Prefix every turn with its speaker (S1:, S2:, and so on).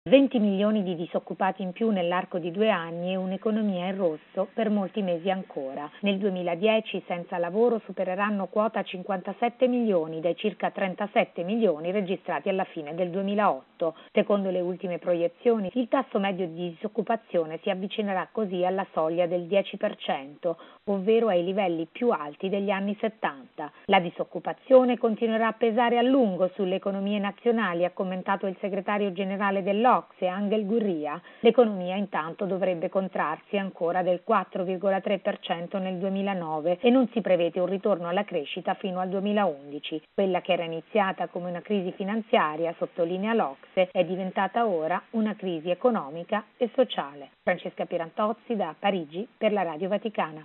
S1: 20 milioni di disoccupati in più nell'arco di 2 anni e un'economia in rosso per molti mesi ancora. Nel 2010 senza lavoro supereranno quota 57 milioni dai circa 37 milioni registrati alla fine del 2008. Secondo le ultime proiezioni, il tasso medio di disoccupazione si avvicinerà così alla soglia del 10%, ovvero ai livelli più alti degli anni 70. La disoccupazione continuerà a pesare a lungo sulle economie nazionali, ha commentato il segretario generale dell'OCSE, Angel Gurria. L'economia intanto dovrebbe contrarsi ancora del 4,3% nel 2009 e non si prevede un ritorno alla crescita fino al 2011. Quella che era iniziata come una crisi finanziaria, sottolinea l'OCSE, è diventata ora una crisi economica e sociale. Francesca Pierantozzi da Parigi per la Radio Vaticana.